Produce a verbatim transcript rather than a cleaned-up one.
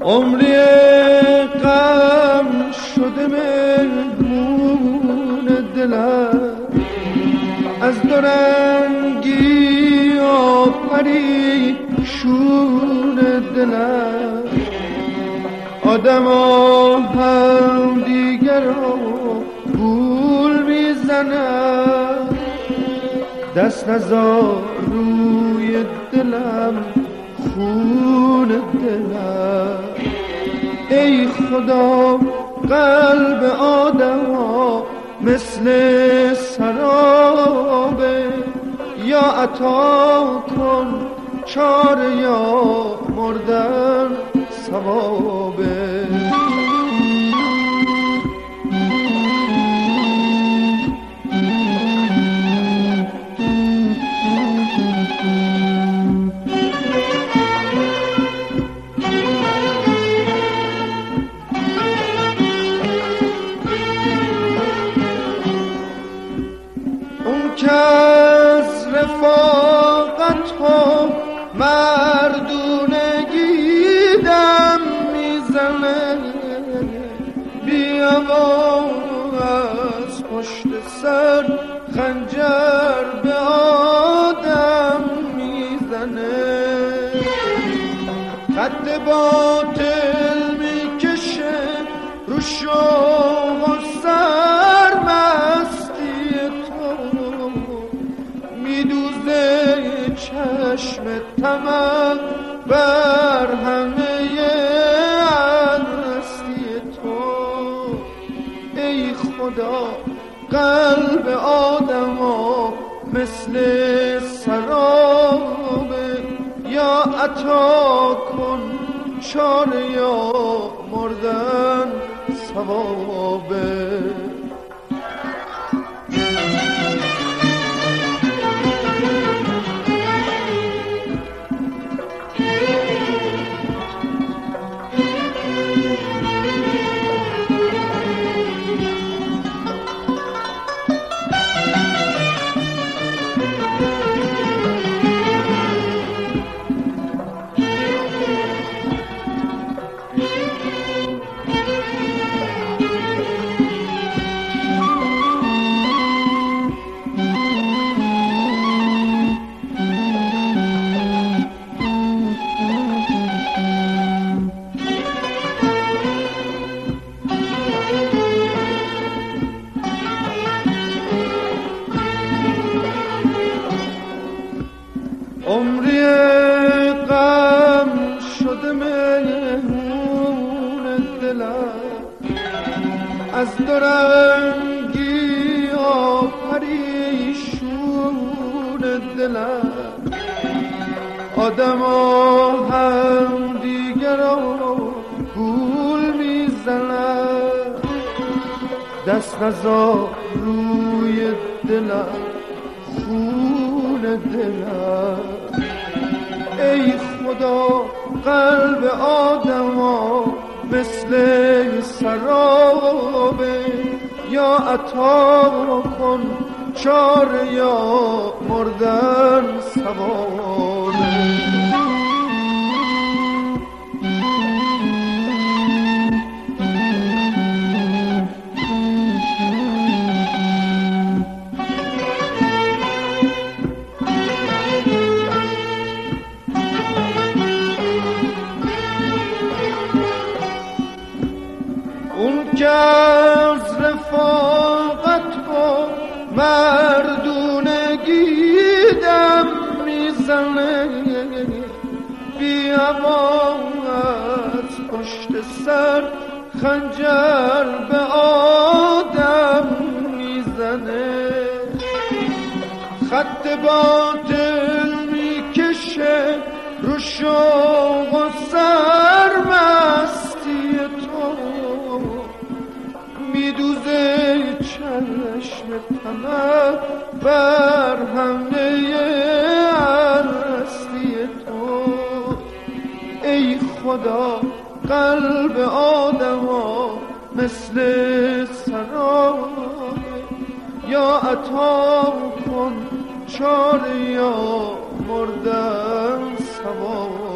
عمری غم شده مهمون دلم، از دورنگی و پریشون دلم. آدم ها هم دیگر رو گول میزنن، دست نزار روی دلم خون دلم. ای خدا قلب آدم ها مثل سرابه، یا عطا کن چاره یا مردن ثوابه. که از رفاقت ها مردونگی دم میزنه، بیا و از پشت سر خنجر به آدم میزنه. خط باطل میکشه رو شوق و سرمستی تو، میدوزه چشم طمع بر همه هستی تو. ای خدا قلب آدم ها مثل سرابه، یا عطا کن چاره یا مردن ثوابه. عمری غم شده مهمون دلم، از دورنگی و پریشون دلم. آدم ها هم دیگر رو گول میزنن، دست نزار روی دلم خون دلم. ای خدا قلب آدم ها مثل سرابه، یا عطا کن چاره یا مردن ثوابه. اون که از رفاقت و مردونگی دم میزنه، بیا و از پشت سر خنجر به آدم میزنه. خط باطل میکشه رو شوق و سرمستی تو، میدوزه چشم طمع بر همه هستی تو. ای خدا قلب آدم ها مثل سرابه، یا عطا کن چاره یا مردن ثواب.